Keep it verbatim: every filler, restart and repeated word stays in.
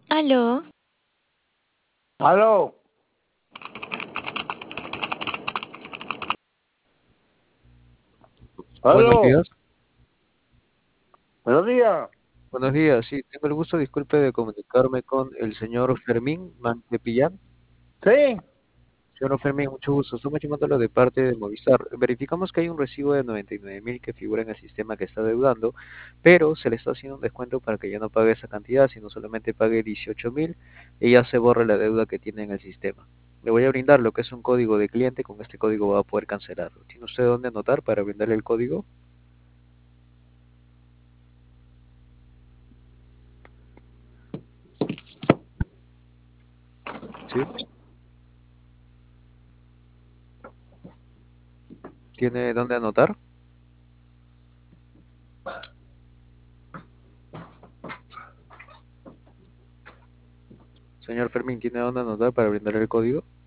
Aló, Aló, Buenos aló, días. buenos días. Buenos días. Sí, tengo el gusto, disculpe, de comunicarme con el señor Fermín Mantepillán. Sí, Señor Fermín, mucho gusto. Estamos llamándolo de parte de Movistar. Verificamos que hay un recibo de noventa y nueve mil que figura en el sistema que está deudando, pero se le está haciendo un descuento para que ya no pague esa cantidad, sino solamente pague dieciocho mil y ya se borre la deuda que tiene en el sistema. Le voy a brindar lo que es un código de cliente. Con este código va a poder cancelarlo. ¿Tiene usted dónde anotar para brindarle el código? ¿Sí? ¿Tiene dónde anotar? Señor Fermín, ¿tiene dónde anotar para brindarle el código?